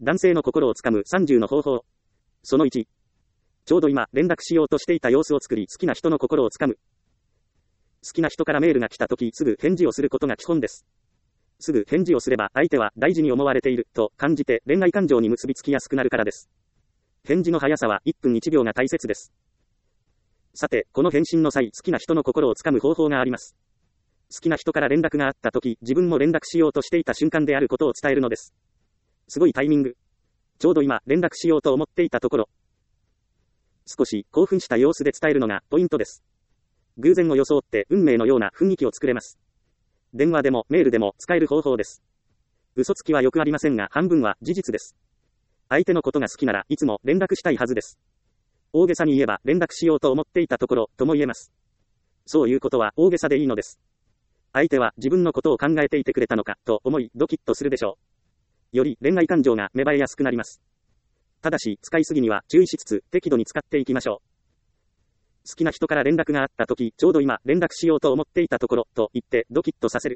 男性の心をつかむ30の方法。その1。ちょうど今、連絡しようとしていた様子を作り、好きな人の心をつかむ。好きな人からメールが来たとき、すぐ返事をすることが基本です。すぐ返事をすれば、相手は大事に思われている、と感じて恋愛感情に結びつきやすくなるからです。返事の速さは1分1秒が大切です。さて、この返信の際、好きな人の心をつかむ方法があります。好きな人から連絡があったとき、自分も連絡しようとしていた瞬間であることを伝えるのです。すごいタイミング。ちょうど今、連絡しようと思っていたところ。少し興奮した様子で伝えるのがポイントです。偶然を装って運命のような雰囲気を作れます。電話でもメールでも使える方法です。嘘つきはよくありませんが、半分は事実です。相手のことが好きならいつも連絡したいはずです。大げさに言えば連絡しようと思っていたところとも言えます。そういうことは大げさでいいのです。相手は自分のことを考えていてくれたのかと思いドキッとするでしょう。より恋愛感情が芽生えやすくなります。ただし使いすぎには注意しつつ適度に使っていきましょう。好きな人から連絡があったとき、ちょうど今連絡しようと思っていたところと言ってドキッとさせる。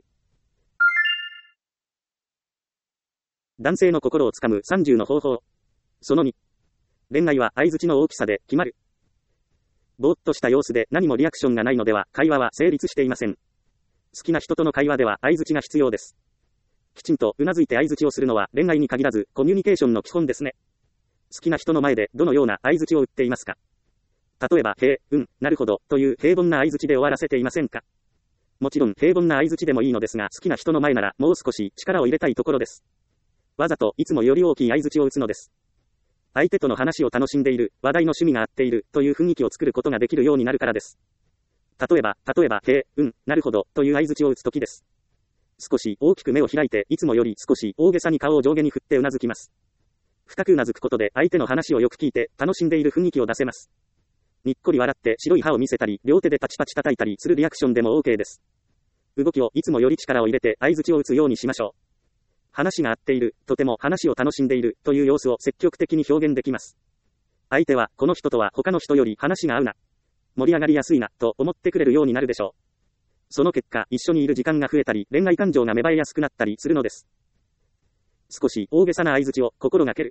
男性の心をつかむ30の方法。その2。恋愛は相槌の大きさで決まる。ぼーっとした様子で何もリアクションがないのでは会話は成立していません。好きな人との会話では相槌が必要です。きちんとうなずいて相槌をするのは恋愛に限らずコミュニケーションの基本ですね。好きな人の前でどのような相槌を打っていますか？例えば、なるほど、という平凡な相槌で終わらせていませんか？もちろん平凡な相槌でもいいのですが、好きな人の前ならもう少し力を入れたいところです。わざといつもより大きい相槌を打つのです。相手との話を楽しんでいる、話題の趣味が合っている、という雰囲気を作ることができるようになるからです。例えば、なるほど、という相槌を打つときです。少し大きく目を開いて、いつもより少し大げさに顔を上下に振ってうなずきます。深くうなずくことで相手の話をよく聞いて楽しんでいる雰囲気を出せます。にっこり笑って白い歯を見せたり、両手でパチパチ叩いたりするリアクションでも OK です。動きをいつもより力を入れて相槌を打つようにしましょう。話が合っている、とても話を楽しんでいるという様子を積極的に表現できます。相手はこの人とは他の人より話が合うな、盛り上がりやすいなと思ってくれるようになるでしょう。その結果、一緒にいる時間が増えたり、恋愛感情が芽生えやすくなったりするのです。少し大げさな相槌を心がける。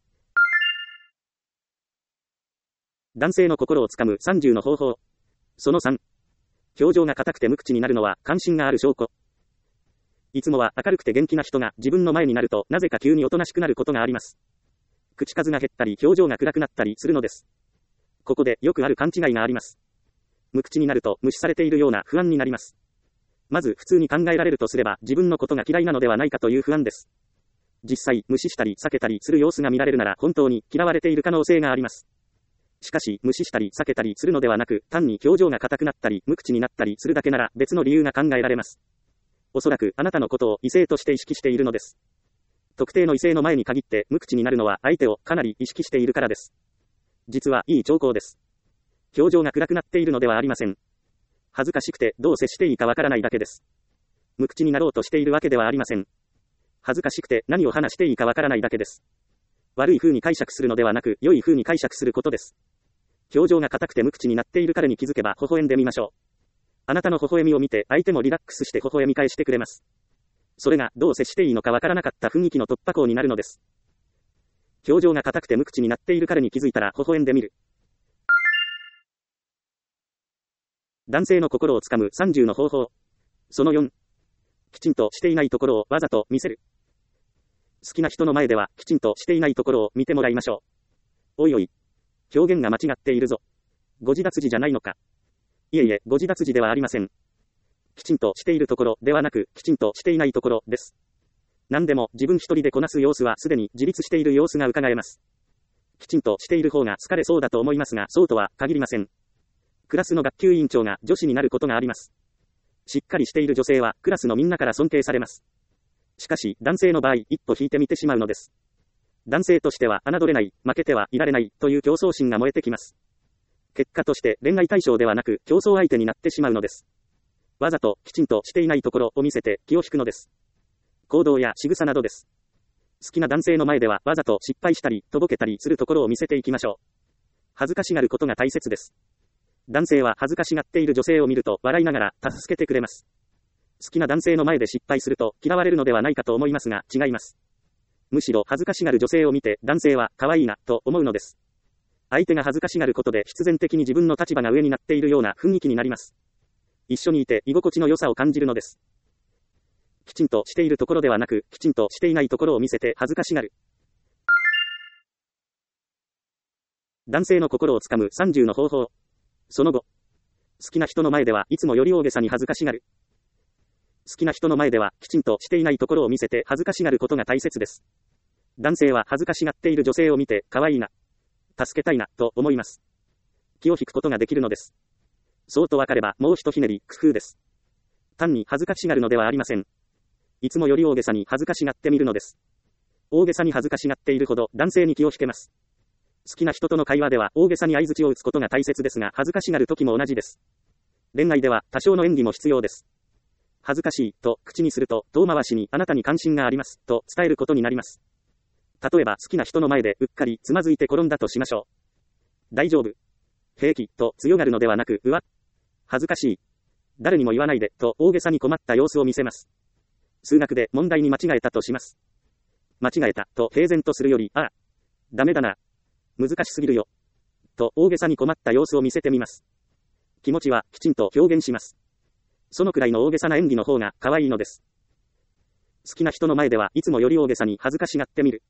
男性の心をつかむ30の方法。その3。表情が硬くて無口になるのは関心がある証拠。いつもは明るくて元気な人が自分の前になるとなぜか急におとなしくなることがあります。口数が減ったり表情が暗くなったりするのです。ここでよくある勘違いがあります。無口になると無視されているような不安になります。まず普通に考えられるとすれば自分のことが嫌いなのではないかという不安です。実際無視したり避けたりする様子が見られるなら本当に嫌われている可能性があります。しかし、無視したり避けたりするのではなく、単に表情が硬くなったり、無口になったりするだけなら、別の理由が考えられます。おそらく、あなたのことを異性として意識しているのです。特定の異性の前に限って、無口になるのは、相手をかなり意識しているからです。実は、いい兆候です。表情が暗くなっているのではありません。恥ずかしくて、どう接していいかわからないだけです。無口になろうとしているわけではありません。恥ずかしくて、何を話していいかわからないだけです。悪い風に解釈するのではなく、良い風に解釈することです。表情が硬くて無口になっている彼に気づけば微笑んでみましょう。あなたの微笑みを見て相手もリラックスして微笑み返してくれます。それがどう接していいのかわからなかった雰囲気の突破口になるのです。表情が硬くて無口になっている彼に気づいたら微笑んでみる。男性の心をつかむ30の方法。その4。きちんとしていないところをわざと見せる。好きな人の前ではきちんとしていないところを見てもらいましょう。おいおい。表現が間違っているぞ。誤字脱字じゃないのか。いえいえ、誤字脱字ではありません。きちんとしているところではなく、きちんとしていないところです。何でも自分一人でこなす様子はすでに自立している様子が伺えます。きちんとしている方が疲れそうだと思いますが、そうとは限りません。クラスの学級委員長が女子になることがあります。しっかりしている女性はクラスのみんなから尊敬されます。しかし、男性の場合、一歩引いてみてしまうのです。男性としては侮れない、負けてはいられないという競争心が燃えてきます。結果として恋愛対象ではなく競争相手になってしまうのです。わざときちんとしていないところを見せて気を引くのです。行動や仕草などです。好きな男性の前ではわざと失敗したりとぼけたりするところを見せていきましょう。恥ずかしがることが大切です。男性は恥ずかしがっている女性を見ると笑いながら助けてくれます。好きな男性の前で失敗すると嫌われるのではないかと思いますが違います。 むしろ恥ずかしがる女性を見て男性は可愛いなと思うのです。相手が恥ずかしがることで必然的に自分の立場が上になっているような雰囲気になります。一緒にいて居心地の良さを感じるのです。きちんとしているところではなく、きちんとしていないところを見せて恥ずかしがる。男性の心をつかむ30の方法。その後、好きな人の前ではいつもより大げさに恥ずかしがる。好きな人の前ではきちんとしていないところを見せて恥ずかしがることが大切です。男性は恥ずかしがっている女性を見て可愛いな、助けたいなと思います。気を引くことができるのです。そうとわかればもう一ひねり工夫です。単に恥ずかしがるのではありません。いつもより大げさに恥ずかしがってみるのです。大げさに恥ずかしがっているほど男性に気を引けます。好きな人との会話では大げさに相槌を打つことが大切ですが、恥ずかしがる時も同じです。恋愛では多少の演技も必要です。恥ずかしいと口にすると遠回しにあなたに関心がありますと伝えることになります。例えば好きな人の前でうっかりつまずいて転んだとしましょう。大丈夫、平気と強がるのではなく、恥ずかしい、誰にも言わないでと大げさに困った様子を見せます。数学で問題に間違えたとします。間違えたと平然とするより、ダメだな、難しすぎるよと大げさに困った様子を見せてみます。気持ちはきちんと表現します。そのくらいの大げさな演技の方が可愛いのです。好きな人の前ではいつもより大げさに恥ずかしがってみる。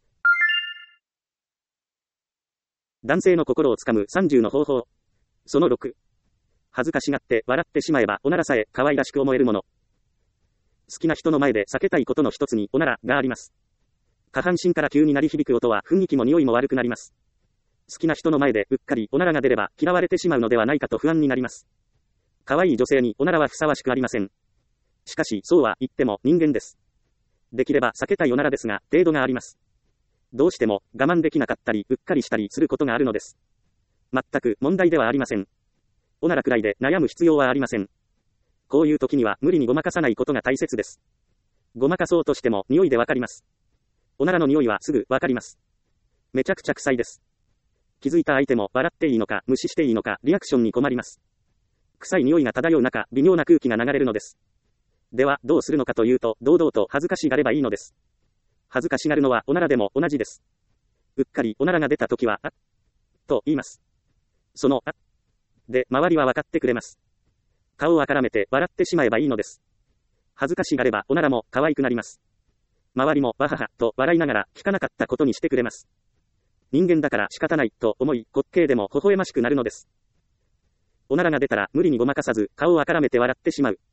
男性の心をつかむ30の方法。その6。恥ずかしがって笑ってしまえばおならさえ可愛らしく思えるもの。好きな人の前で避けたいことの一つにおならがあります。下半身から急に鳴り響く音は雰囲気も匂いも悪くなります。好きな人の前でうっかりおならが出れば嫌われてしまうのではないかと不安になります。可愛い女性におならはふさわしくありません。しかしそうは言っても人間です。できれば避けたいおならですが程度があります。どうしても我慢できなかったりうっかりしたりすることがあるのです。全く問題ではありません。おならくらいで悩む必要はありません。こういう時には無理にごまかさないことが大切です。ごまかそうとしても匂いでわかります。おならの匂いはすぐわかります。めちゃくちゃ臭いです。気づいた相手も笑っていいのか無視していいのかリアクションに困ります。臭い匂いが漂う中、微妙な空気が流れるのです。ではどうするのかというと、堂々と恥ずかしがればいいのです。恥ずかしがるのはおならでも同じです。うっかりおならが出たときはと言います。そので周りは分かってくれます。顔をあからめて笑ってしまえばいいのです。恥ずかしがればおならも可愛くなります。周りもわははと笑いながら聞かなかったことにしてくれます。人間だから仕方ないと思い滑稽でも微笑ましくなるのです。おならが出たら無理にごまかさず顔をあからめて笑ってしまう。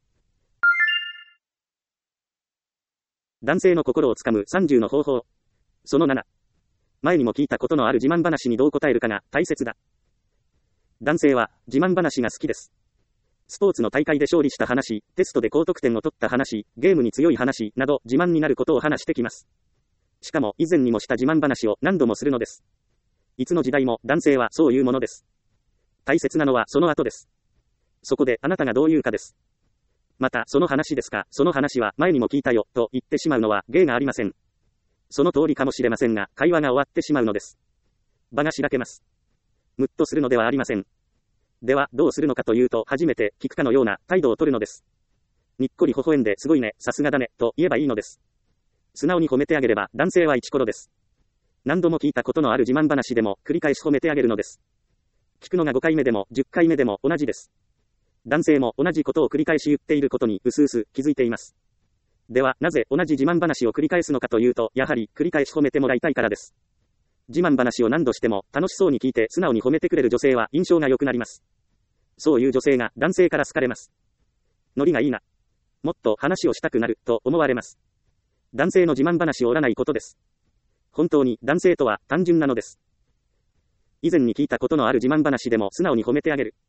男性の心をつかむ30の方法。その7。前にも聞いたことのある自慢話にどう答えるかが大切だ。男性は自慢話が好きです。スポーツの大会で勝利した話、テストで高得点を取った話、ゲームに強い話など自慢になることを話してきます。しかも以前にもした自慢話を何度もするのです。いつの時代も男性はそういうものです。大切なのはその後です。そこであなたがどう言うかです。またその話ですか、その話は前にも聞いたよと言ってしまうのは芸がありません。その通りかもしれませんが会話が終わってしまうのです。場がしらけます。ムッとするのではありません。ではどうするのかというと、初めて聞くかのような態度を取るのです。にっこり微笑んですごいね、さすがだねと言えばいいのです。素直に褒めてあげれば男性はイチコロです。何度も聞いたことのある自慢話でも繰り返し褒めてあげるのです。聞くのが5回目でも10回目でも同じです。男性も同じことを繰り返し言っていることにうすうす気づいています。ではなぜ同じ自慢話を繰り返すのかというと、やはり繰り返し褒めてもらいたいからです。自慢話を何度しても楽しそうに聞いて素直に褒めてくれる女性は印象が良くなります。そういう女性が男性から好かれます。ノリがいいな、もっと話をしたくなると思われます。男性の自慢話を折らないことです。本当に男性とは単純なのです。以前に聞いたことのある自慢話でも素直に褒めてあげる。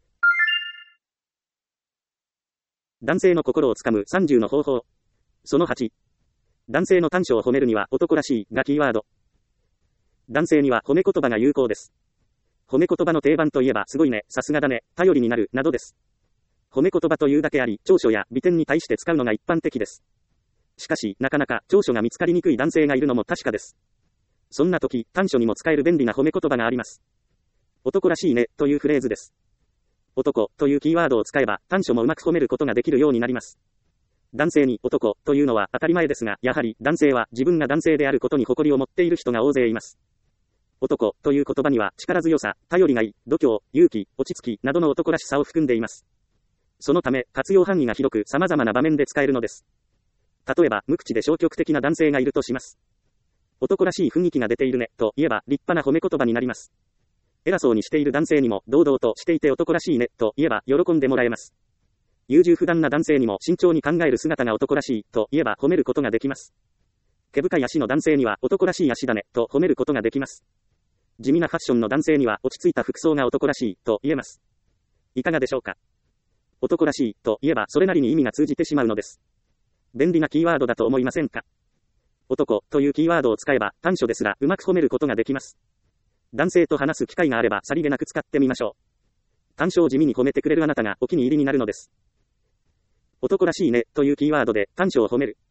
男性の心をつかむ30の方法。その8。男性の短所を褒めるには男らしいがキーワード。男性には褒め言葉が有効です。褒め言葉の定番といえばすごいね、さすがだね、頼りになるなどです。褒め言葉というだけあり、長所や美点に対して使うのが一般的です。しかしなかなか長所が見つかりにくい男性がいるのも確かです。そんな時、短所にも使える便利な褒め言葉があります。男らしいねというフレーズです。男というキーワードを使えば短所もうまく褒めることができるようになります。 男性に男というのは当たり前ですが、やはり男性は自分が男性であることに誇りを持っている人が大勢います。男という言葉には力強さ、頼りがい、度胸、勇気、落ち着きなどの男らしさを含んでいます。そのため、活用範囲が広く様々な場面で使えるのです。例えば、無口で消極的な男性がいるとします。男らしい雰囲気が出ているね、と言えば立派な褒め言葉になります。偉そうにしている男性にも堂々としていて男らしいね、と言えば喜んでもらえます。優柔不断な男性にも慎重に考える姿が男らしい、と言えば褒めることができます。毛深い足の男性には男らしい足だね、と褒めることができます。地味なファッションの男性には落ち着いた服装が男らしい、と言えます。いかがでしょうか。男らしい、と言えばそれなりに意味が通じてしまうのです。便利なキーワードだと思いませんか。男というキーワードを使えば短所ですらうまく褒めることができます。男性と話す機会があればさりげなく使ってみましょう。短所を地味に褒めてくれるあなたがお気に入りになるのです。男らしいねというキーワードで短所を褒める。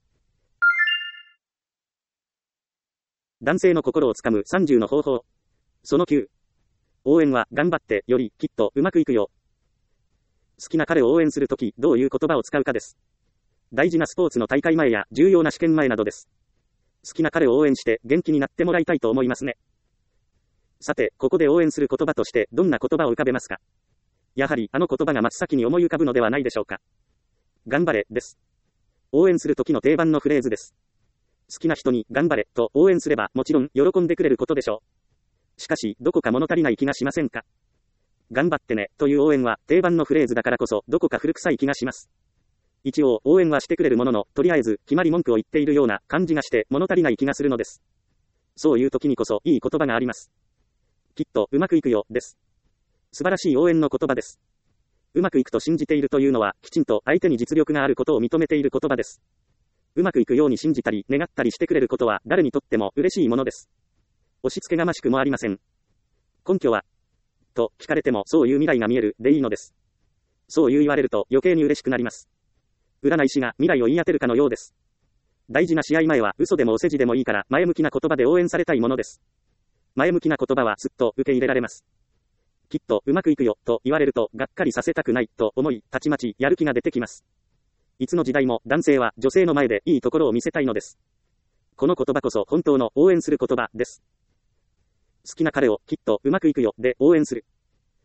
男性の心をつかむ30の方法。その9。応援は頑張ってよりきっとうまくいくよ。好きな彼を応援するときどういう言葉を使うかです。大事なスポーツの大会前や重要な試験前などです。好きな彼を応援して元気になってもらいたいと思いますね。さて、ここで応援する言葉としてどんな言葉を浮かべますか。やはりあの言葉が真っ先に思い浮かぶのではないでしょうか。頑張れです。応援する時の定番のフレーズです。好きな人に頑張れと応援すればもちろん喜んでくれることでしょう。しかしどこか物足りない気がしませんか。頑張ってねという応援は定番のフレーズだからこそどこか古臭い気がします。一応応援はしてくれるものの、とりあえず決まり文句を言っているような感じがして物足りない気がするのです。そういう時にこそいい言葉があります。きっとうまくいくよです。素晴らしい応援の言葉です。うまくいくと信じているというのはきちんと相手に実力があることを認めている言葉です。うまくいくように信じたり願ったりしてくれることは誰にとっても嬉しいものです。押し付けがましくもありません。根拠はと聞かれてもそういう未来が見えるでいいのです。そう言われると余計に嬉しくなります。占い師が未来を言い当てるかのようです。大事な試合前は嘘でもお世辞でもいいから前向きな言葉で応援されたいものです。前向きな言葉はすっと受け入れられます。きっとうまくいくよと言われるとがっかりさせたくないと思い、たちまちやる気が出てきます。いつの時代も男性は女性の前でいいところを見せたいのです。この言葉こそ本当の応援する言葉です。好きな彼をきっとうまくいくよで応援する。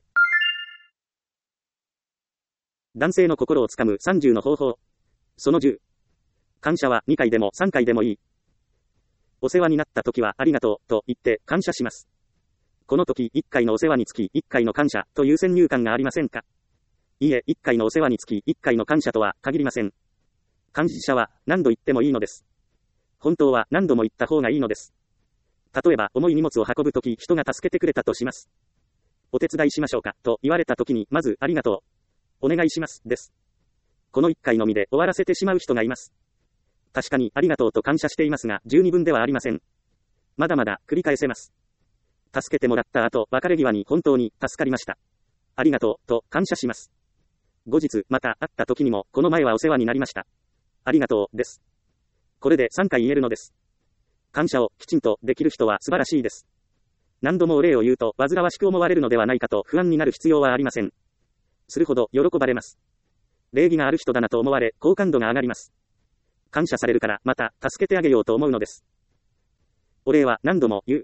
男性の心をつかむ30の方法。その10。感謝は2回でも3回でもいい。お世話になった時はありがとうと言って感謝します。この時1回のお世話につき1回の感謝という先入観がありませんか。いいえ、1回のお世話につき1回の感謝とは限りません。感謝は何度言ってもいいのです。本当は何度も言った方がいいのです。例えば重い荷物を運ぶ時人が助けてくれたとします。お手伝いしましょうかと言われた時にまずありがとう。お願いしますです。この1回のみで終わらせてしまう人がいます。確かにありがとうと感謝していますが十二分ではありません。まだまだ繰り返せます。助けてもらった後別れ際に本当に助かりました。ありがとうと感謝します。後日また会った時にもこの前はお世話になりました。ありがとうです。これで3回言えるのです。感謝をきちんとできる人は素晴らしいです。何度もお礼を言うと煩わしく思われるのではないかと不安になる必要はありません。するほど喜ばれます。礼儀がある人だなと思われ好感度が上がります。感謝されるからまた助けてあげようと思うのです。お礼は何度も言う。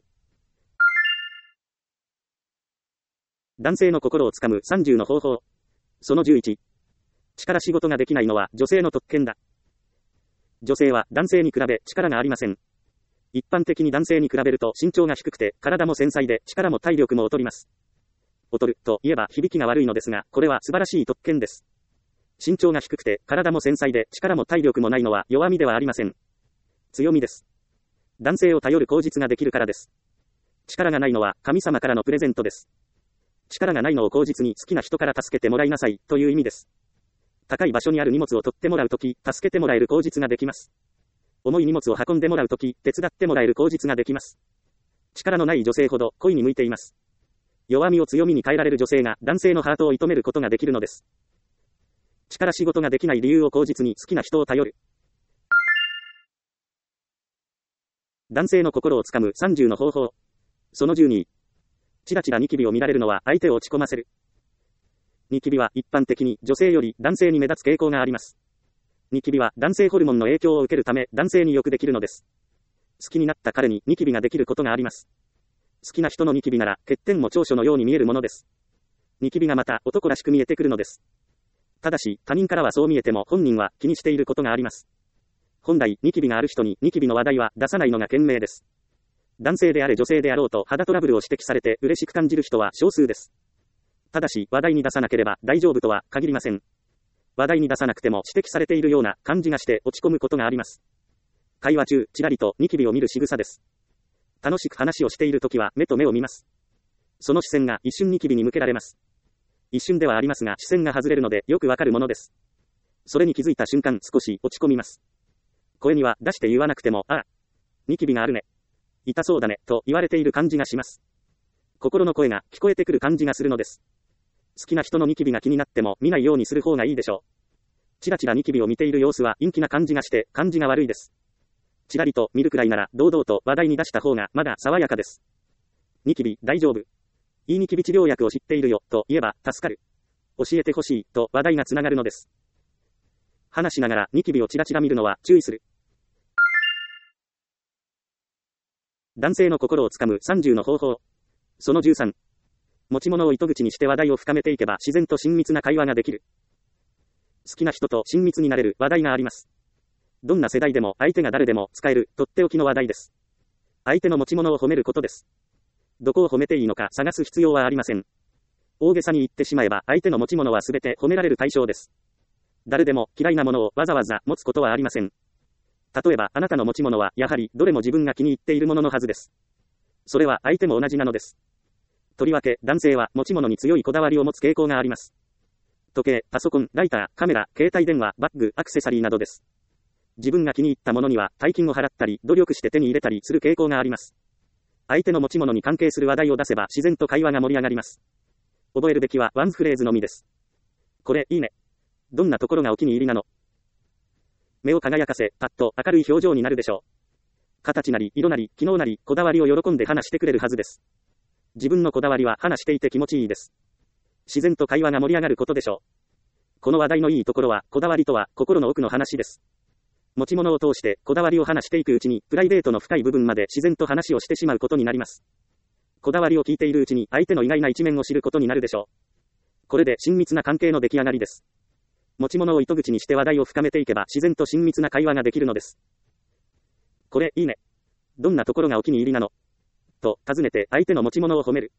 男性の心をつかむ30の方法。その11。力仕事ができないのは女性の特権だ。女性は男性に比べ力がありません。一般的に男性に比べると身長が低くて体も繊細で力も体力も劣ります。劣ると言えば響きが悪いのですが、これは素晴らしい特権です。身長が低くて体も繊細で力も体力もないのは弱みではありません。強みです。男性を頼る口実ができるからです。力がないのは神様からのプレゼントです。力がないのを口実に好きな人から助けてもらいなさいという意味です。高い場所にある荷物を取ってもらうとき、助けてもらえる口実ができます。重い荷物を運んでもらうとき、手伝ってもらえる口実ができます。力のない女性ほど恋に向いています。弱みを強みに変えられる女性が男性のハートを射止めることができるのです。力仕事ができない理由を口実に好きな人を頼る。男性の心をつかむ30の方法。その12。チラチラニキビを見られるのは相手を落ち込ませる。ニキビは一般的に女性より男性に目立つ傾向があります。 ニキビは男性ホルモンの影響を受けるため男性によくできるのです。好きになった彼にニキビができることがあります。好きな人のニキビなら欠点も長所のように見えるものです。ニキビがまた男らしく見えてくるのです。ただし他人からはそう見えても本人は気にしていることがあります。本来ニキビがある人にニキビの話題は出さないのが賢明です。男性であれ女性であろうと肌トラブルを指摘されて嬉しく感じる人は少数です。ただし話題に出さなければ大丈夫とは限りません。話題に出さなくても指摘されているような感じがして落ち込むことがあります。会話中、ちらりとニキビを見る仕草です。楽しく話をしているときは目と目を見ます。その視線が一瞬ニキビに向けられます。一瞬ではありますが視線が外れるのでよくわかるものです。それに気づいた瞬間少し落ち込みます。声には出して言わなくても、ああ、ニキビがあるね。痛そうだね、と言われている感じがします。心の声が聞こえてくる感じがするのです。好きな人のニキビが気になっても見ないようにする方がいいでしょう。ちらちらニキビを見ている様子は陰気な感じがして感じが悪いです。ちらりと見るくらいなら堂々と話題に出した方がまだ爽やかです。ニキビ大丈夫。いいニキビ治療薬を知っているよと言えば助かる。教えてほしいと話題がつながるのです。話しながらニキビをちらちら見るのは注意する。男性の心をつかむ30の方法。その13。持ち物を糸口にして話題を深めていけば自然と親密な会話ができる。好きな人と親密になれる話題があります。どんな世代でも相手が誰でも使えるとっておきの話題です。相手の持ち物を褒めることです。どこを褒めていいのか探す必要はありません。大げさに言ってしまえば相手の持ち物はすべて褒められる対象です。誰でも嫌いなものをわざわざ持つことはありません。例えばあなたの持ち物はやはりどれも自分が気に入っているもののはずです。それは相手も同じなのです。とりわけ男性は持ち物に強いこだわりを持つ傾向があります。時計、パソコン、ライター、カメラ、携帯電話、バッグ、アクセサリーなどです。自分が気に入ったものには大金を払ったり努力して手に入れたりする傾向があります。相手の持ち物に関係する話題を出せば自然と会話が盛り上がります。覚えるべきはワンフレーズのみです。これいいね。どんなところがお気に入りなの？目を輝かせ、パッと明るい表情になるでしょう。形なり色なり機能なりこだわりを喜んで話してくれるはずです。自分のこだわりは話していて気持ちいいです。自然と会話が盛り上がることでしょう。この話題のいいところはこだわりとは心の奥の話です。持ち物を通してこだわりを話していくうちにプライベートの深い部分まで自然と話をしてしまうことになります。こだわりを聞いているうちに相手の意外な一面を知ることになるでしょう。これで親密な関係の出来上がりです。持ち物を糸口にして話題を深めていけば自然と親密な会話ができるのです。これいいね。どんなところがお気に入りなの？と尋ねて相手の持ち物を褒める。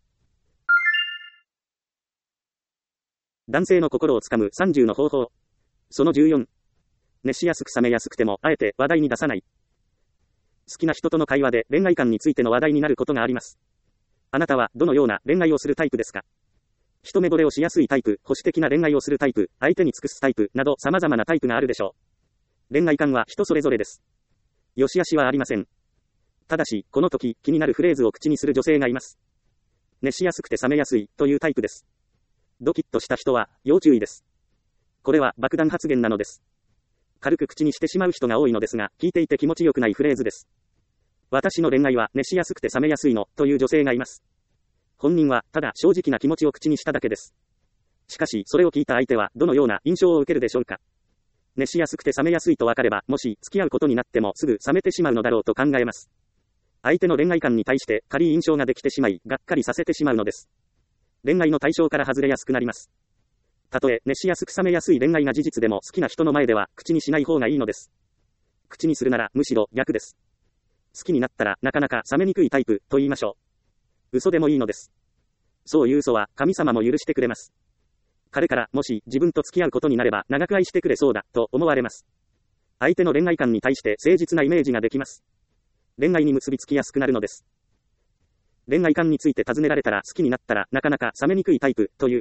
男性の心をつかむ30の方法。その14。熱しやすく冷めやすくてもあえて話題に出さない。好きな人との会話で恋愛観についての話題になることがあります。あなたはどのような恋愛をするタイプですか？一目惚れをしやすいタイプ、保守的な恋愛をするタイプ、相手に尽くすタイプなど様々なタイプがあるでしょう。恋愛観は人それぞれです。良し悪しはありません。ただし、この時気になるフレーズを口にする女性がいます。熱しやすくて冷めやすいというタイプです。ドキッとした人は要注意です。これは爆弾発言なのです。軽く口にしてしまう人が多いのですが、聞いていて気持ちよくないフレーズです。私の恋愛は熱しやすくて冷めやすいのという女性がいます。本人はただ正直な気持ちを口にしただけです。しかしそれを聞いた相手はどのような印象を受けるでしょうか。熱しやすくて冷めやすいと分かれば、もし付き合うことになってもすぐ冷めてしまうのだろうと考えます。相手の恋愛観に対して軽い印象ができてしまい、がっかりさせてしまうのです。恋愛の対象から外れやすくなります。たとえ熱しやすく冷めやすい恋愛が事実でも好きな人の前では口にしない方がいいのです。口にするならむしろ逆です。好きになったらなかなか冷めにくいタイプと言いましょう。嘘でもいいのです。そういう嘘は神様も許してくれます。彼からもし自分と付き合うことになれば長く愛してくれそうだと思われます。相手の恋愛観に対して誠実なイメージができます。恋愛に結びつきやすくなるのです。恋愛観について尋ねられたら好きになったらなかなか冷めにくいタイプという。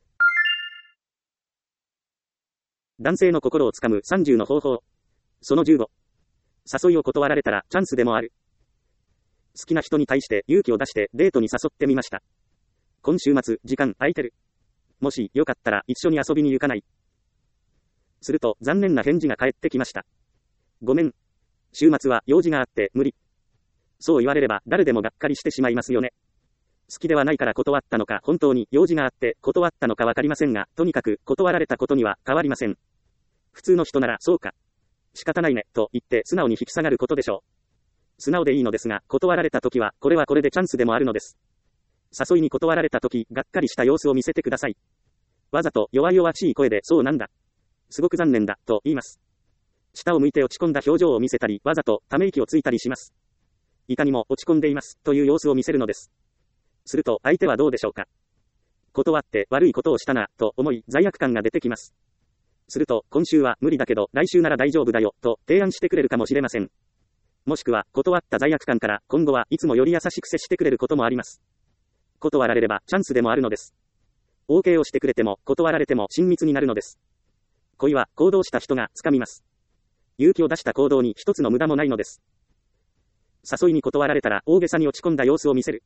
男性の心をつかむ30の方法。その15。誘いを断られたらチャンスでもある。好きな人に対して勇気を出してデートに誘ってみました。今週末時間空いてる？もしよかったら一緒に遊びに行かない？すると残念な返事が返ってきました。ごめん。週末は用事があって無理。そう言われれば誰でもがっかりしてしまいますよね。好きではないから断ったのか本当に用事があって断ったのかわかりませんが、とにかく断られたことには変わりません。 普通の人ならそうか。仕方ないね、と言って素直に引き下がることでしょう。素直でいいのですが、断られたときは、これはこれでチャンスでもあるのです。誘いに断られたとき、がっかりした様子を見せてください。わざと弱々しい声で、そうなんだ。すごく残念だ、と言います。下を向いて落ち込んだ表情を見せたり、わざとため息をついたりします。いかにも落ち込んでいます、という様子を見せるのです。すると、相手はどうでしょうか。断って悪いことをしたな、と思い、罪悪感が出てきます。すると、今週は無理だけど、来週なら大丈夫だよ、と提案してくれるかもしれません。もしくは、断った罪悪感から、今後はいつもより優しく接してくれることもあります。断られれば、チャンスでもあるのです。OK をしてくれても、断られても親密になるのです。恋は、行動した人が掴みます。勇気を出した行動に一つの無駄もないのです。誘いに断られたら、大げさに落ち込んだ様子を見せる。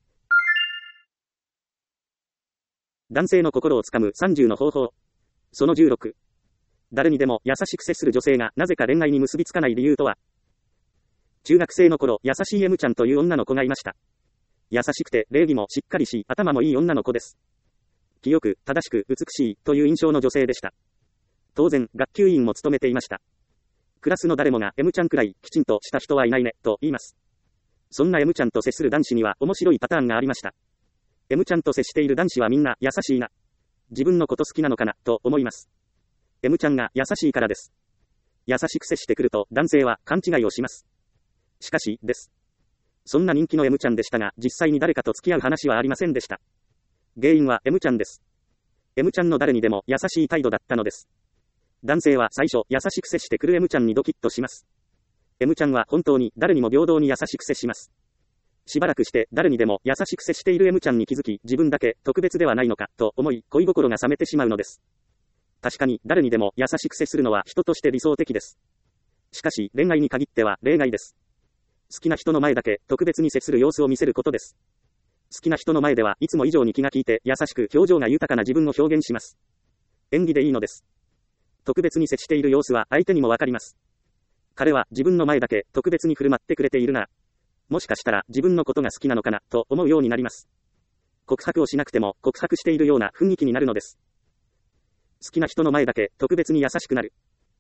男性の心をつかむ30の方法。その16。誰にでも優しく接する女性がなぜか恋愛に結びつかない理由とは。中学生の頃、優しい M ちゃんという女の子がいました。優しくて礼儀もしっかりし、頭もいい女の子です。清く、正しく、美しいという印象の女性でした。当然、学級委員も務めていました。クラスの誰もが M ちゃんくらいきちんとした人はいないね、と言います。そんな M ちゃんと接する男子には面白いパターンがありました。M ちゃんと接している男子はみんな優しいな。自分のこと好きなのかな、と思います。M ちゃんが優しいからです。優しく接してくると男性は勘違いをします。しかし、です。そんな人気の M ちゃんでしたが、実際に誰かと付き合う話はありませんでした。原因は M ちゃんです。M ちゃんの誰にでも優しい態度だったのです。男性は最初、優しく接してくる M ちゃんにドキッとします。M ちゃんは本当に誰にも平等に優しく接します。しばらくして誰にでも優しく接している M ちゃんに気づき、自分だけ特別ではないのかと思い、恋心が冷めてしまうのです。確かに誰にでも優しく接するのは人として理想的です。しかし恋愛に限っては例外です。好きな人の前だけ特別に接する様子を見せることです。好きな人の前ではいつも以上に気が利いて優しく表情が豊かな自分を表現します。演技でいいのです。特別に接している様子は相手にもわかります。彼は自分の前だけ特別に振る舞ってくれているなら、もしかしたら自分のことが好きなのかなと思うようになります。告白をしなくても告白しているような雰囲気になるのです。好きな人の前だけ特別に優しくなる。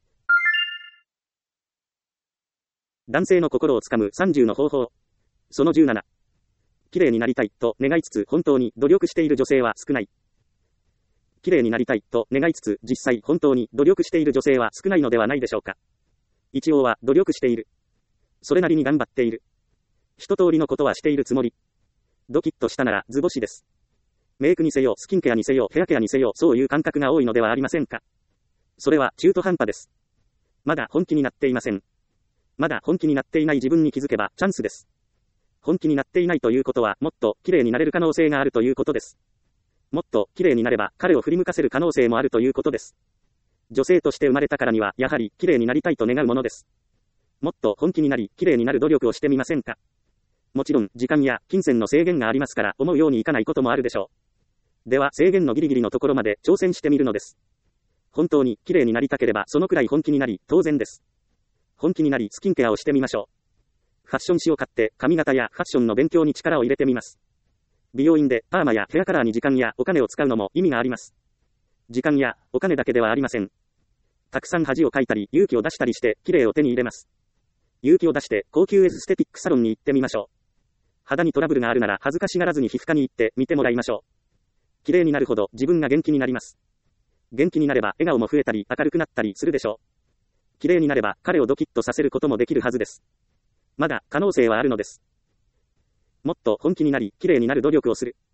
男性の心をつかむ30の方法。その17。綺麗になりたいと願いつつ本当に努力している女性は少ない。綺麗になりたいと願いつつ実際本当に努力している女性は少ないのではないでしょうか。一応は努力している。それなりに頑張っている。一通りのことはしているつもり。ドキッとしたなら図星です。メイクにせよ、スキンケアにせよ、ヘアケアにせよ、そういう感覚が多いのではありませんか。それは中途半端です。まだ本気になっていません。まだ本気になっていない自分に気づけばチャンスです。本気になっていないということはもっと綺麗になれる可能性があるということです。もっと綺麗になれば彼を振り向かせる可能性もあるということです。女性として生まれたからにはやはり綺麗になりたいと願うものです。もっと本気になり綺麗になる努力をしてみませんか。もちろん時間や金銭の制限がありますから思うようにいかないこともあるでしょう。では制限のギリギリのところまで挑戦してみるのです。本当に綺麗になりたければそのくらい本気になり当然です。本気になりスキンケアをしてみましょう。ファッション誌を買って髪型やファッションの勉強に力を入れてみます。美容院でパーマやヘアカラーに時間やお金を使うのも意味があります。時間やお金だけではありません。たくさん恥をかいたり勇気を出したりして綺麗を手に入れます。勇気を出して高級エステティックサロンに行ってみましょう。肌にトラブルがあるなら恥ずかしがらずに皮膚科に行って見てもらいましょう。綺麗になるほど自分が元気になります。元気になれば笑顔も増えたり明るくなったりするでしょう。綺麗になれば彼をドキッとさせることもできるはずです。まだ可能性はあるのです。もっと本気になり綺麗になる努力をする。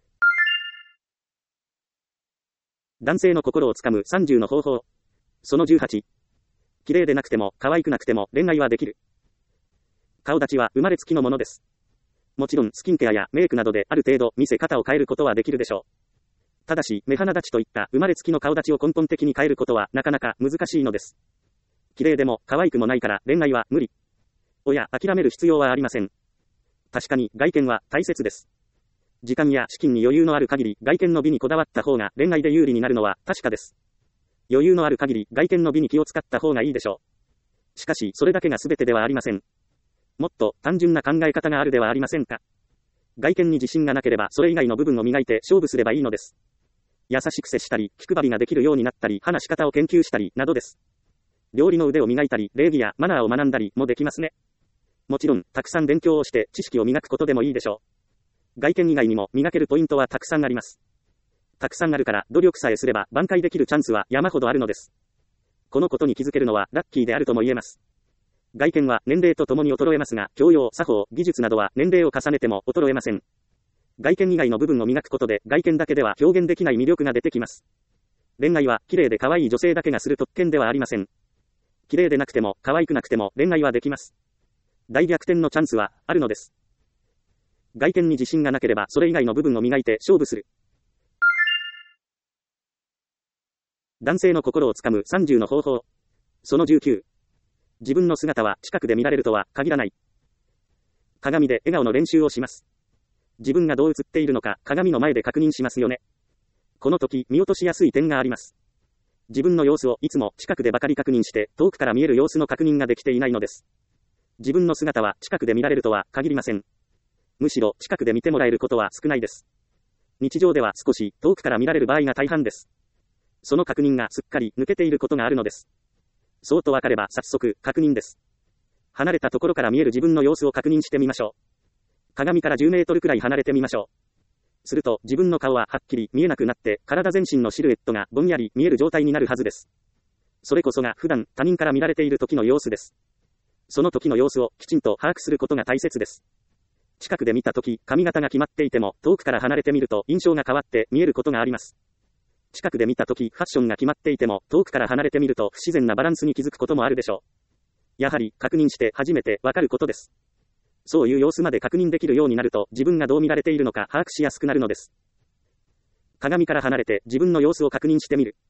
男性の心をつかむ30の方法。その18。綺麗でなくても可愛くなくても恋愛はできる。顔立ちは生まれつきのものです。もちろんスキンケアやメイクなどである程度見せ方を変えることはできるでしょう。ただし目鼻立ちといった生まれつきの顔立ちを根本的に変えることはなかなか難しいのです。綺麗でも可愛くもないから恋愛は無理。諦める必要はありません。確かに外見は大切です。時間や資金に余裕のある限り外見の美にこだわった方が恋愛で有利になるのは確かです。余裕のある限り外見の美に気を使った方がいいでしょう。しかしそれだけが全てではありません。もっと単純な考え方があるではありませんか。外見に自信がなければそれ以外の部分を磨いて勝負すればいいのです。 優しく接したり、気配りができるようになったり、話し方を研究したり、などです。料理の腕を磨いたり、礼儀やマナーを学んだりもできますね。もちろん、たくさん勉強をして知識を磨くことでもいいでしょう。外見以外にも磨けるポイントはたくさんあります。たくさんあるから努力さえすれば挽回できるチャンスは山ほどあるのです。このことに気づけるのはラッキーであるとも言えます。外見は年齢とともに衰えますが、教養、作法、技術などは年齢を重ねても衰えません。外見以外の部分を磨くことで外見だけでは表現できない魅力が出てきます。恋愛は綺麗で可愛い女性だけがする特権ではありません。綺麗でなくても可愛くなくても恋愛はできます。大逆転のチャンスはあるのです。外見に自信がなければそれ以外の部分を磨いて勝負する。男性の心をつかむ30の方法。その19。自分の姿は近くで見られるとは限らない。鏡で笑顔の練習をします。自分がどう映っているのか鏡の前で確認しますよね。この時見落としやすい点があります。自分の様子をいつも近くでばかり確認して遠くから見える様子の確認ができていないのです。自分の姿は近くで見られるとは限りません。むしろ近くで見てもらえることは少ないです。日常では少し遠くから見られる場合が大半です。その確認がすっかり抜けていることがあるのです。そうとわかれば早速確認です。離れたところから見える自分の様子を確認してみましょう。鏡から10メートルくらい離れてみましょう。すると自分の顔ははっきり見えなくなって体全身のシルエットがぼんやり見える状態になるはずです。それこそが普段他人から見られている時の様子です。その時の様子をきちんと把握することが大切です。近くで見た時髪型が決まっていても遠くから離れてみると印象が変わって見えることがあります。近くで見たときファッションが決まっていても遠くから離れてみると不自然なバランスに気づくこともあるでしょう。やはり確認して初めてわかることです。そういう様子まで確認できるようになると自分がどう見られているのか把握しやすくなるのです。鏡から離れて自分の様子を確認してみる。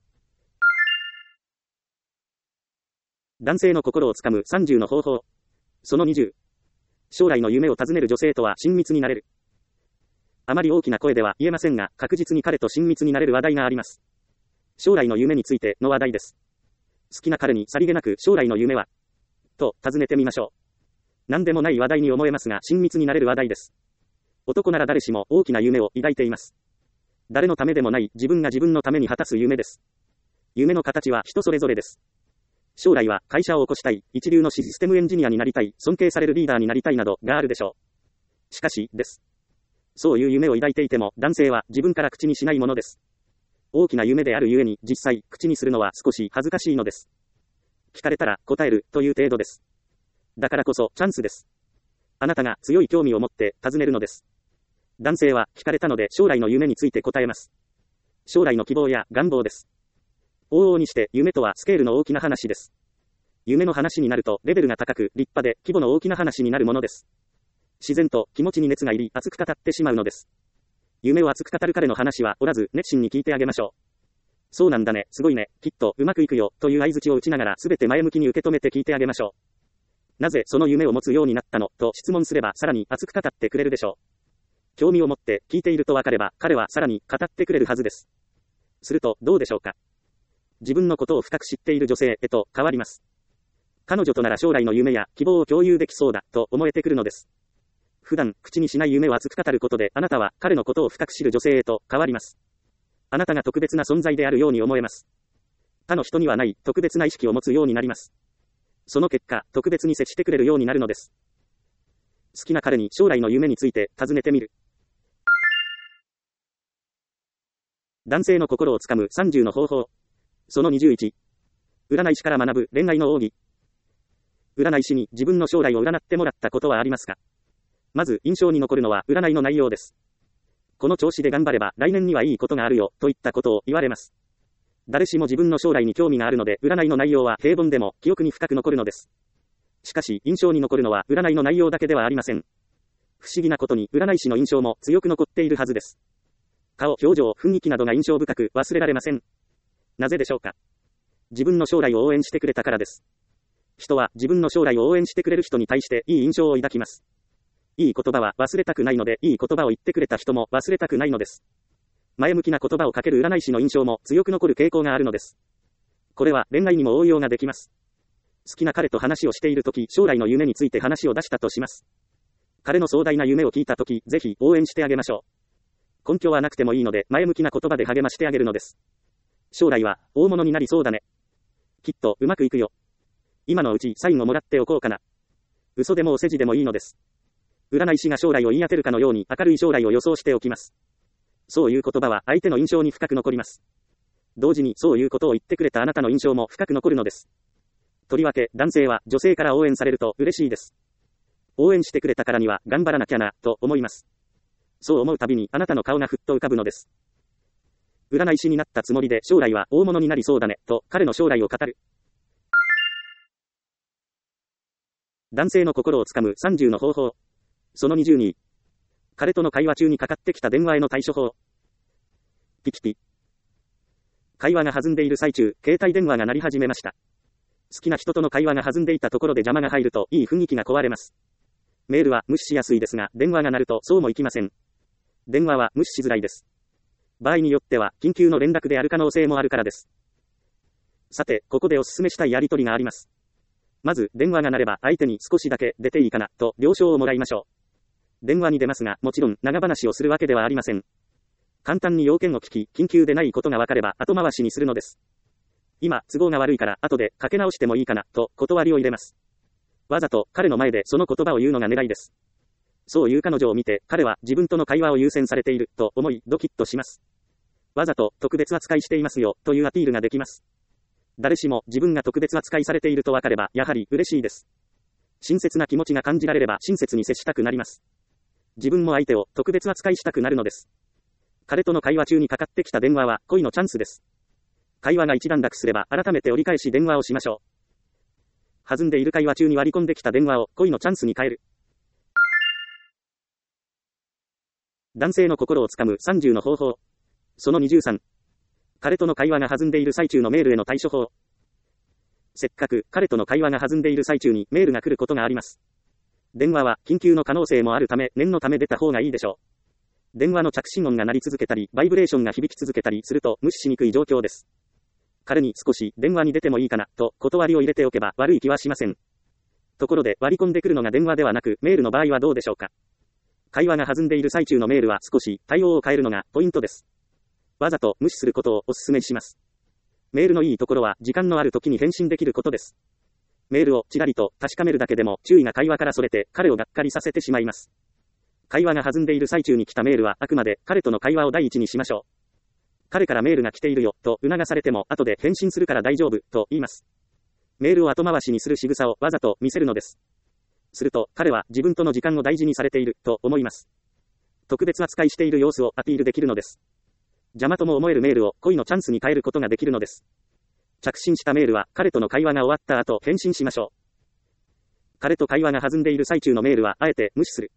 男性の心をつかむ30の方法。その20。将来の夢を尋ねる女性とは親密になれる。あまり大きな声では言えませんが、確実に彼と親密になれる話題があります。将来の夢についての話題です。好きな彼にさりげなく将来の夢はと尋ねてみましょう。何でもない話題に思えますが、親密になれる話題です。男なら誰しも大きな夢を抱いています。誰のためでもない自分が自分のために果たす夢です。夢の形は人それぞれです。将来は会社を起こしたい、一流のシステムエンジニアになりたい、尊敬されるリーダーになりたいなどがあるでしょう。しかし、です。そういう夢を抱いていても、男性は自分から口にしないものです。大きな夢であるゆえに、実際、口にするのは少し恥ずかしいのです。聞かれたら答えるという程度です。だからこそ、チャンスです。あなたが強い興味を持って尋ねるのです。男性は聞かれたので将来の夢について答えます。将来の希望や願望です。往々にして夢とはスケールの大きな話です。夢の話になるとレベルが高く立派で規模の大きな話になるものです。自然と気持ちに熱が入り熱く語ってしまうのです。夢を熱く語る彼の話はおらず熱心に聞いてあげましょう。そうなんだね、すごいね、きっとうまくいくよという相槌を打ちながらすべて前向きに受け止めて聞いてあげましょう。なぜその夢を持つようになったのと質問すればさらに熱く語ってくれるでしょう。興味を持って聞いていると分かれば彼はさらに語ってくれるはずです。するとどうでしょうか。自分のことを深く知っている女性へと変わります。彼女となら将来の夢や希望を共有できそうだと思えてくるのです。普段口にしない夢を熱く語ることであなたは彼のことを深く知る女性へと変わります。あなたが特別な存在であるように思えます。他の人にはない特別な意識を持つようになります。その結果、特別に接してくれるようになるのです。好きな彼に将来の夢について尋ねてみる。男性の心をつかむ30の方法。その21。占い師から学ぶ恋愛の奥義。占い師に自分の将来を占ってもらったことはありますか。まず印象に残るのは占いの内容です。この調子で頑張れば来年にはいいことがあるよといったことを言われます。誰しも自分の将来に興味があるので占いの内容は平凡でも記憶に深く残るのです。しかし印象に残るのは占いの内容だけではありません。不思議なことに占い師の印象も強く残っているはずです。顔、表情、雰囲気などが印象深く忘れられません。なぜでしょうか。自分の将来を応援してくれたからです。人は自分の将来を応援してくれる人に対していい印象を抱きます。いい言葉は忘れたくないので、いい言葉を言ってくれた人も忘れたくないのです。前向きな言葉をかける占い師の印象も強く残る傾向があるのです。これは恋愛にも応用ができます。好きな彼と話をしているとき、将来の夢について話を出したとします。彼の壮大な夢を聞いたとき、ぜひ応援してあげましょう。 根拠はなくてもいいので、前向きな言葉で励ましてあげるのです。将来は、大物になりそうだね。きっと、うまくいくよ。今のうち、サインをもらっておこうかな。嘘でもお世辞でもいいのです。占い師が将来を言い当てるかのように、明るい将来を予想しておきます。そういう言葉は、相手の印象に深く残ります。同時に、そういうことを言ってくれたあなたの印象も深く残るのです。とりわけ、男性は、女性から応援されると、嬉しいです。応援してくれたからには、頑張らなきゃな、と思います。そう思うたびに、あなたの顔がふっと浮かぶのです。占い師になったつもりで、将来は大物になりそうだね、と、彼の将来を語る。男性の心をつかむ30の方法。その22。彼との会話中にかかってきた電話への対処法。ピキピ。会話が弾んでいる最中、携帯電話が鳴り始めました。好きな人との会話が弾んでいたところで邪魔が入ると、いい雰囲気が壊れます。メールは無視しやすいですが、電話が鳴るとそうもいきません。電話は無視しづらいです。場合によっては、緊急の連絡である可能性もあるからです。さて、ここでお勧めしたいやりとりがあります。まず、電話が鳴れば、相手に少しだけ出ていいかな、と了承をもらいましょう。電話に出ますが、もちろん、長話をするわけではありません。簡単に要件を聞き、緊急でないことが分かれば、後回しにするのです。今、都合が悪いから、後で、かけ直してもいいかな、と、断りを入れます。わざと、彼の前でその言葉を言うのが狙いです。そういう彼女を見て、彼は自分との会話を優先されている、と思い、ドキッとします。わざと、特別扱いしていますよ、というアピールができます。誰しも自分が特別扱いされていると分かれば、やはり嬉しいです。親切な気持ちが感じられれば親切に接したくなります。自分も相手を特別扱いしたくなるのです。彼との会話中にかかってきた電話は恋のチャンスです。会話が一段落すれば改めて折り返し電話をしましょう。弾んでいる会話中に割り込んできた電話を恋のチャンスに変える。男性の心をつかむ30の方法。その23。彼との会話が弾んでいる最中のメールへの対処法。せっかく彼との会話が弾んでいる最中にメールが来ることがあります。電話は緊急の可能性もあるため念のため出た方がいいでしょう。電話の着信音が鳴り続けたり、バイブレーションが響き続けたりすると無視しにくい状況です。彼に少し電話に出てもいいかなと断りを入れておけば悪い気はしません。ところで割り込んでくるのが電話ではなくメールの場合はどうでしょうか。会話が弾んでいる最中のメールは少し対応を変えるのがポイントです。わざと無視することをお勧めします。メールのいいところは時間のある時に返信できることです。メールをちらりと確かめるだけでも注意が会話からそれて彼をがっかりさせてしまいます。会話が弾んでいる最中に来たメールはあくまで彼との会話を第一にしましょう。彼からメールが来ているよと促されても後で返信するから大丈夫と言います。メールを後回しにする仕草をわざと見せるのです。すると彼は自分との時間を大事にされていると思います。特別扱いしている様子をアピールできるのです。邪魔とも思えるメールを恋のチャンスに変えることができるのです。着信したメールは彼との会話が終わった後返信しましょう。彼と会話が弾んでいる最中のメールはあえて無視する。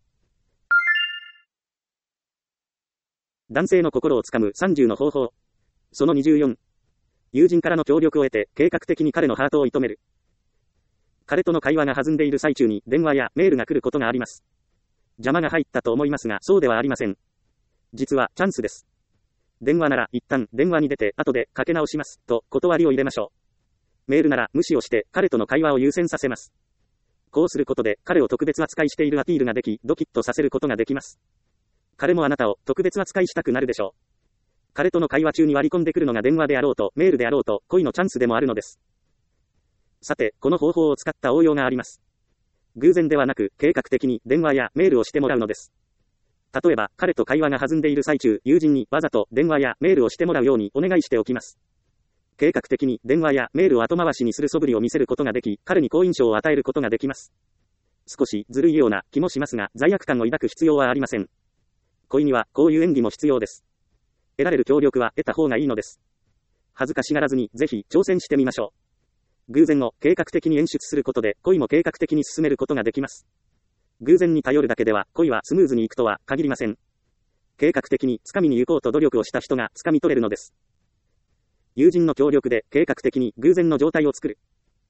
男性の心をつかむ30の方法。その24。友人からの協力を得て計画的に彼のハートを射止める。彼との会話が弾んでいる最中に電話やメールが来ることがあります。邪魔が入ったと思いますがそうではありません。実はチャンスです。電話なら一旦電話に出て後でかけ直しますと断りを入れましょう。メールなら無視をして彼との会話を優先させます。こうすることで彼を特別扱いしているアピールができドキッとさせることができます。彼もあなたを特別扱いしたくなるでしょう。彼との会話中に割り込んでくるのが電話であろうとメールであろうと恋のチャンスでもあるのです。さて、この方法を使った応用があります。偶然ではなく計画的に電話やメールをしてもらうのです。例えば、彼と会話が弾んでいる最中、友人にわざと電話やメールをしてもらうようにお願いしておきます。計画的に電話やメールを後回しにする素振りを見せることができ、彼に好印象を与えることができます。少しずるいような気もしますが、罪悪感を抱く必要はありません。恋にはこういう演技も必要です。得られる協力は得た方がいいのです。恥ずかしがらずにぜひ挑戦してみましょう。偶然を計画的に演出することで恋も計画的に進めることができます。偶然に頼るだけでは恋はスムーズにいくとは限りません。計画的に掴みに行こうと努力をした人が掴み取れるのです。友人の協力で計画的に偶然の状態を作る。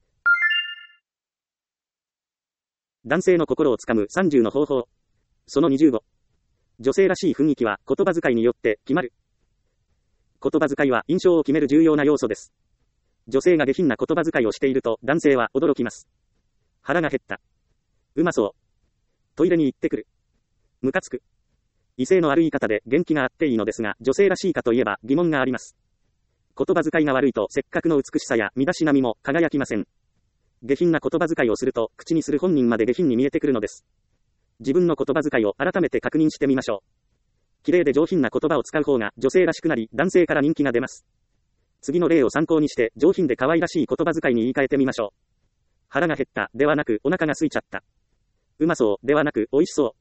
男性の心をつかむ30の方法。その25。女性らしい雰囲気は言葉遣いによって決まる。言葉遣いは印象を決める重要な要素です。女性が下品な言葉遣いをしていると男性は驚きます。腹が減った。うまそう。トイレに行ってくる。ムカつく。 威勢のある言い方で元気があっていいのですが、女性らしいかといえば疑問があります。言葉遣いが悪いとせっかくの美しさや身だしなみも輝きません。下品な言葉遣いをすると口にする本人まで下品に見えてくるのです。自分の言葉遣いを改めて確認してみましょう。綺麗で上品な言葉を使う方が女性らしくなり、男性から人気が出ます。次の例を参考にして上品で可愛らしい言葉遣いに言い換えてみましょう。腹が減ったではなくお腹が空いちゃった。うまそうではなく美味しそう。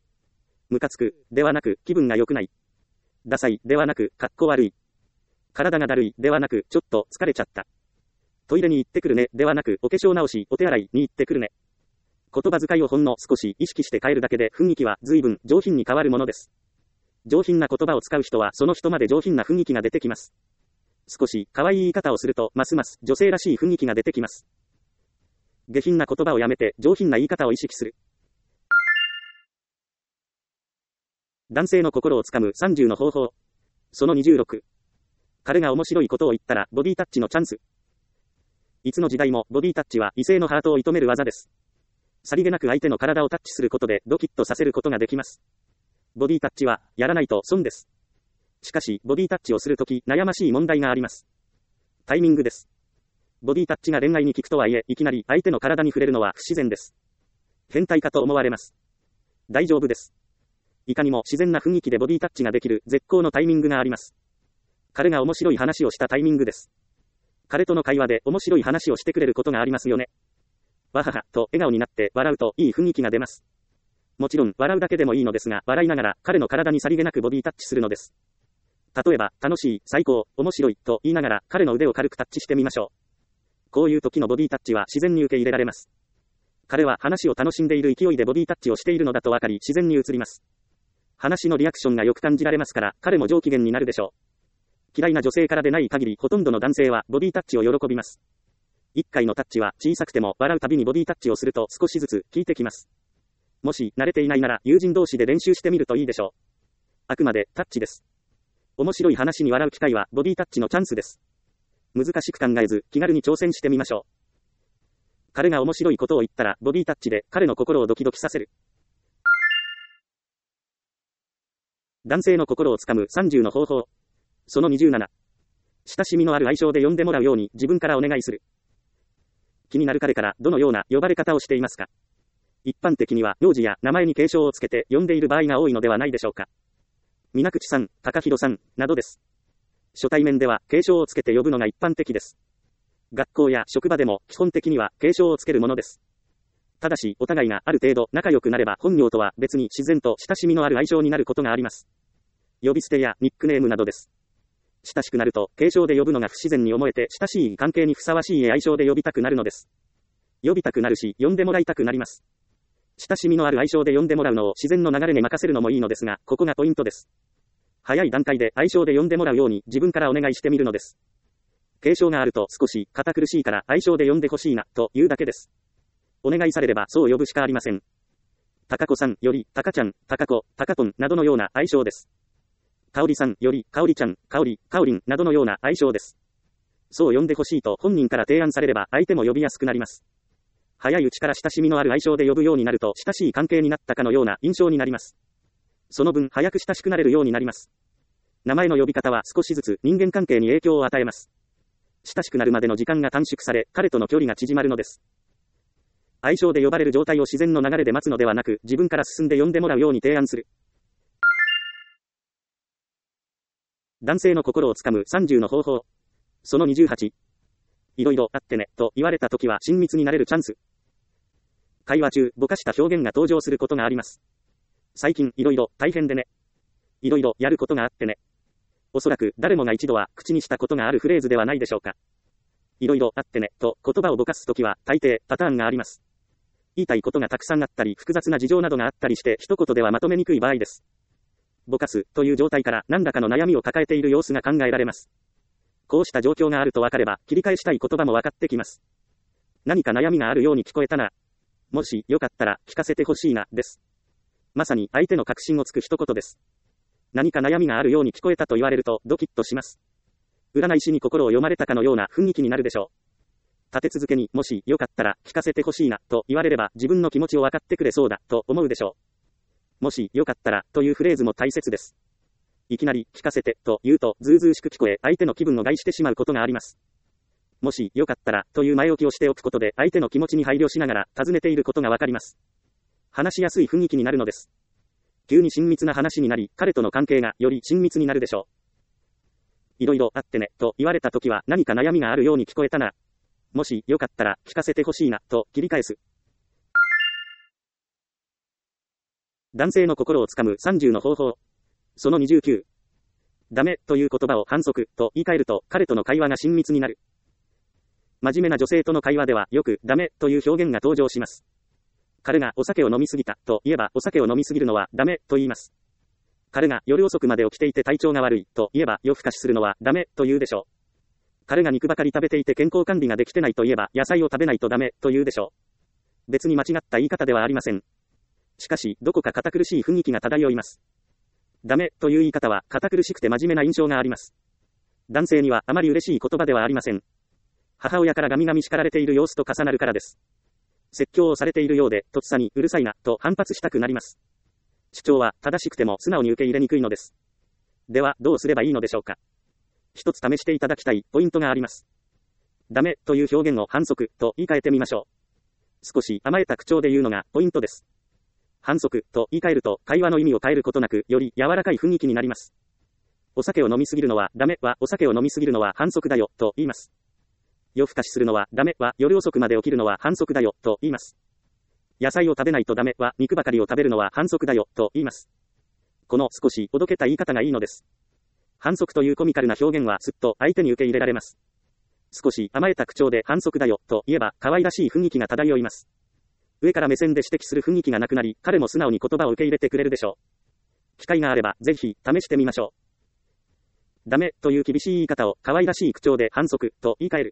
ムカつくではなく気分が良くない。ダサいではなくかっこ悪い。体がだるいではなくちょっと疲れちゃった。トイレに行ってくるねではなくお化粧直しお手洗いに行ってくるね。言葉遣いをほんの少し意識して変えるだけで雰囲気は随分上品に変わるものです。上品な言葉を使う人はその人まで上品な雰囲気が出てきます。少し可愛い言い方をするとますます女性らしい雰囲気が出てきます。下品な言葉をやめて上品な言い方を意識する。男性の心をつかむ30の方法。その26。彼が面白いことを言ったらボディタッチのチャンス。いつの時代もボディタッチは異性のハートを射止める技です。さりげなく相手の体をタッチすることでドキッとさせることができます。ボディタッチはやらないと損です。しかしボディタッチをするとき悩ましい問題があります。タイミングです。ボディタッチが恋愛に効くとはいえ、いきなり相手の体に触れるのは不自然です。変態かと思われます。大丈夫です。いかにも自然な雰囲気でボディタッチができる絶好のタイミングがあります。彼が面白い話をしたタイミングです。彼との会話で面白い話をしてくれることがありますよね。わははと笑顔になって笑うといい雰囲気が出ます。もちろん笑うだけでもいいのですが、笑いながら彼の体にさりげなくボディタッチするのです。例えば、楽しい、最高、面白いと言いながら彼の腕を軽くタッチしてみましょう。こういう時のボディタッチは自然に受け入れられます。彼は話を楽しんでいる勢いでボディタッチをしているのだと分かり自然に移ります。話のリアクションがよく感じられますから、彼も上機嫌になるでしょう。嫌いな女性からでない限りほとんどの男性はボディタッチを喜びます。1回のタッチは小さくても笑うたびにボディタッチをすると少しずつ効いてきます。もし慣れていないなら友人同士で練習してみるといいでしょう。あくまでタッチです。面白い話に笑う機会はボディタッチのチャンスです。難しく考えず気軽に挑戦してみましょう。彼が面白いことを言ったらボディタッチで彼の心をドキドキさせる。男性の心をつかむ30の方法。その27。親しみのある愛称で呼んでもらうように自分からお願いする。気になる彼からどのような呼ばれ方をしていますか？一般的には名字や名前に敬称をつけて呼んでいる場合が多いのではないでしょうか。水口さん、高弘さん、などです。初対面では敬称をつけて呼ぶのが一般的です。学校や職場でも基本的には敬称をつけるものです。ただし、お互いがある程度仲良くなれば本名とは別に自然と親しみのある愛称になることがあります。呼び捨てやニックネームなどです。親しくなると、敬称で呼ぶのが不自然に思えて親しい関係にふさわしい愛称で呼びたくなるのです。呼びたくなるし、呼んでもらいたくなります。親しみのある愛称で呼んでもらうのを自然の流れに任せるのもいいのですが、ここがポイントです。早い段階で愛称で呼んでもらうように自分からお願いしてみるのです。敬称があると少し堅苦しいから愛称で呼んでほしいな、というだけです。お願いされればそう呼ぶしかありません。高子さんより、高ちゃん、高子、高ポンなどのような愛称です。かおりさんより、かおりちゃん、かおり、かおりんなどのような愛称です。そう呼んでほしいと本人から提案されれば相手も呼びやすくなります。早いうちから親しみのある愛称で呼ぶようになると親しい関係になったかのような印象になります。その分早く親しくなれるようになります。名前の呼び方は少しずつ人間関係に影響を与えます。親しくなるまでの時間が短縮され、彼との距離が縮まるのです。愛称で呼ばれる状態を自然の流れで待つのではなく、自分から進んで呼んでもらうように提案する。男性の心をつかむ30の方法。その28。いろいろあってね、と言われたときは親密になれるチャンス。会話中、ぼかした表現が登場することがあります。最近、いろいろ大変でね。いろいろやることがあってね。おそらく誰もが一度は口にしたことがあるフレーズではないでしょうか。いろいろあってね、と言葉をぼかすときは大抵パターンがあります。言いたいことがたくさんあったり複雑な事情などがあったりして一言ではまとめにくい場合です。ぼかすという状態から何らかの悩みを抱えている様子が考えられます。こうした状況があると分かれば切り返したい言葉も分かってきます。何か悩みがあるように聞こえたな。もしよかったら聞かせてほしいな、です。まさに相手の確信をつく一言です。何か悩みがあるように聞こえたと言われるとドキッとします。占い師に心を読まれたかのような雰囲気になるでしょう。立て続けにもしよかったら聞かせてほしいなと言われれば自分の気持ちを分かってくれそうだと思うでしょう。 もしよかったらというフレーズも大切です。いきなり聞かせてと言うとずうずうしく聞こえ相手の気分を害してしまうことがあります。もしよかったらという前置きをしておくことで相手の気持ちに配慮しながら尋ねていることがわかります。話しやすい雰囲気になるのです。急に親密な話になり彼との関係がより親密になるでしょう。いろいろあってねと言われたときは何か悩みがあるように聞こえたな。もしよかったら聞かせてほしいなと切り返す。男性の心をつかむ30の方法。その29。ダメという言葉を反則と言い換えると彼との会話が親密になる。真面目な女性との会話ではよくダメという表現が登場します。彼がお酒を飲みすぎたと言えばお酒を飲みすぎるのはダメと言います。彼が夜遅くまで起きていて体調が悪いと言えば夜更かしするのはダメと言うでしょう。彼が肉ばかり食べていて健康管理ができてないと言えば野菜を食べないとダメと言うでしょう。別に間違った言い方ではありません。しかしどこか堅苦しい雰囲気が漂います。ダメという言い方は堅苦しくて真面目な印象があります。男性にはあまり嬉しい言葉ではありません。母親からガミガミ叱られている様子と重なるからです。説教をされているようでとっさにうるさいなと反発したくなります。主張は正しくても素直に受け入れにくいのです。ではどうすればいいのでしょうか。一つ試していただきたいポイントがあります。ダメという表現を反則と言い換えてみましょう。少し甘えた口調で言うのがポイントです。反則と言い換えると会話の意味を変えることなくより柔らかい雰囲気になります。お酒を飲みすぎるのはダメはお酒を飲みすぎるのは反則だよと言います。夜更かしするのはダメは夜遅くまで起きるのは反則だよと言います。野菜を食べないとダメは肉ばかりを食べるのは反則だよと言います。この少しおどけた言い方がいいのです。反則というコミカルな表現はすっと相手に受け入れられます。少し甘えた口調で反則だよと言えば可愛らしい雰囲気が漂います。上から目線で指摘する雰囲気がなくなり彼も素直に言葉を受け入れてくれるでしょう。機会があればぜひ試してみましょう。ダメという厳しい言い方を可愛らしい口調で反則と言い換える。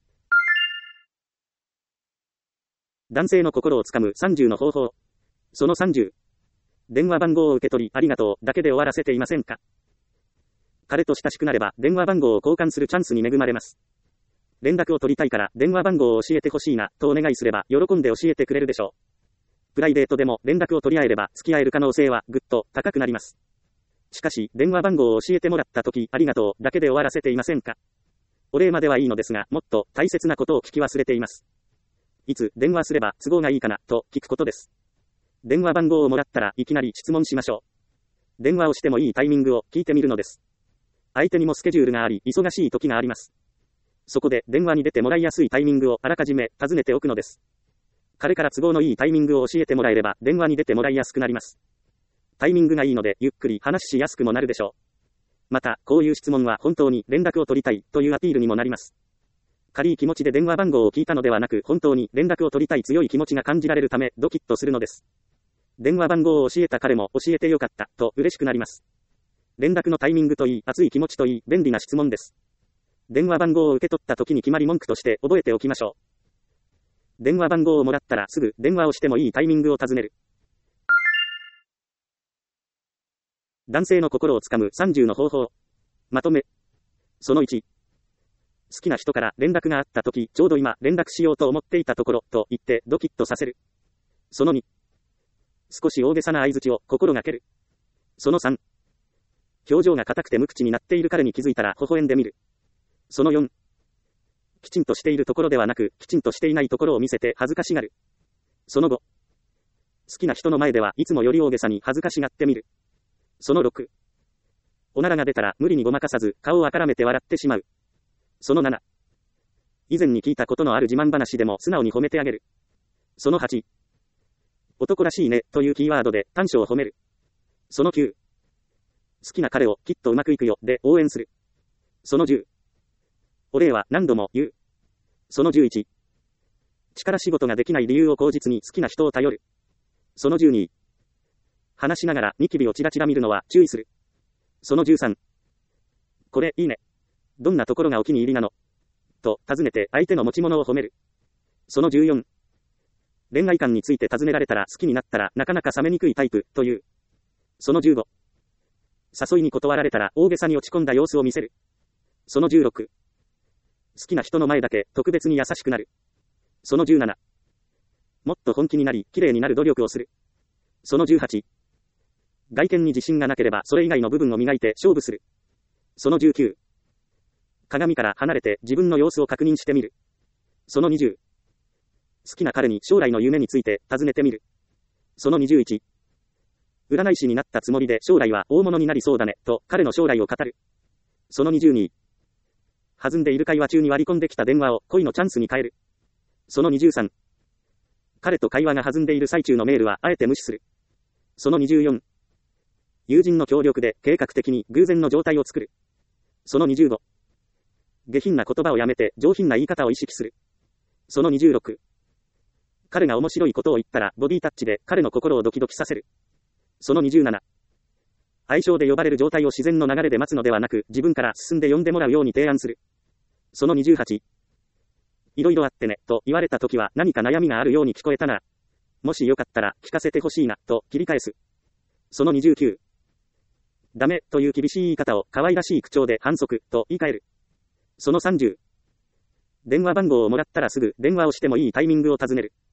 男性の心をつかむ30の方法。その30。電話番号を受け取りありがとうだけで終わらせていませんか。彼と親しくなれば電話番号を交換するチャンスに恵まれます。連絡を取りたいから電話番号を教えてほしいなとお願いすれば喜んで教えてくれるでしょう。プライベートでも連絡を取り合えれば付き合える可能性はぐっと高くなります。しかし電話番号を教えてもらった時ありがとうだけで終わらせていませんか。お礼まではいいのですがもっと大切なことを聞き忘れています。いつ電話すれば都合がいいかなと聞くことです。電話番号をもらったらいきなり質問しましょう。電話をしてもいいタイミングを聞いてみるのです。相手にもスケジュールがあり忙しい時があります。そこで電話に出てもらいやすいタイミングをあらかじめ尋ねておくのです。彼から都合のいいタイミングを教えてもらえれば電話に出てもらいやすくなります。タイミングがいいのでゆっくり話しやすくもなるでしょう。またこういう質問は本当に連絡を取りたいというアピールにもなります。軽い気持ちで電話番号を聞いたのではなく本当に連絡を取りたい強い気持ちが感じられるためドキッとするのです。電話番号を教えた彼も教えてよかったと嬉しくなります。連絡のタイミングといい熱い気持ちといい便利な質問です。電話番号を受け取った時に決まり文句として覚えておきましょう。電話番号をもらったらすぐ電話をしてもいいタイミングを尋ねる。男性の心をつかむ30の方法。まとめ。その1。好きな人から連絡があったとき、ちょうど今連絡しようと思っていたところと言ってドキッとさせる。その2。少し大げさな相槌を心がける。その3。表情が硬くて無口になっている彼に気づいたら微笑んでみる。その4。きちんとしているところではなく、きちんとしていないところを見せて恥ずかしがる。その5。好きな人の前ではいつもより大げさに恥ずかしがってみる。その6。おならが出たら無理にごまかさず顔をあからめて笑ってしまう。その7。以前に聞いたことのある自慢話でも素直に褒めてあげる。その8。男らしいねというキーワードで短所を褒める。その9。好きな彼をきっとうまくいくよで応援する。その10。お礼は何度も言う。その11。力仕事ができない理由を口実に好きな人を頼る。その12。話しながらニキビをチラチラ見るのは注意する。その13。これいいね。どんなところがお気に入りなのと尋ねて相手の持ち物を褒める。その14。恋愛観について尋ねられたら好きになったらなかなか冷めにくいタイプという。その15。誘いに断られたら大げさに落ち込んだ様子を見せる。その16。好きな人の前だけ特別に優しくなる。その17。もっと本気になり綺麗になる努力をする。その18。 外見に自信がなければそれ以外の部分を磨いて勝負する。その19。鏡から離れて自分の様子を確認してみる。その20。好きな彼に将来の夢について尋ねてみる。その21。占い師になったつもりで将来は大物になりそうだね、と彼の将来を語る。その22。弾んでいる会話中に割り込んできた電話を恋のチャンスに変える。その23。彼と会話が弾んでいる最中のメールはあえて無視する。その24。友人の協力で計画的に偶然の状態を作る。その25。下品な言葉をやめて上品な言い方を意識する。その26。彼が面白いことを言ったらボディタッチで彼の心をドキドキさせる。その27。愛称で呼ばれる状態を自然の流れで待つのではなく自分から進んで呼んでもらうように提案する。その28。いろいろあってね、と言われたときは何か悩みがあるように聞こえたなら、もしよかったら聞かせてほしいな、と切り返す。その29。ダメ、という厳しい言い方を可愛らしい口調で反則、と言い換える。その30。電話番号をもらったらすぐ電話をしてもいいタイミングを尋ねる。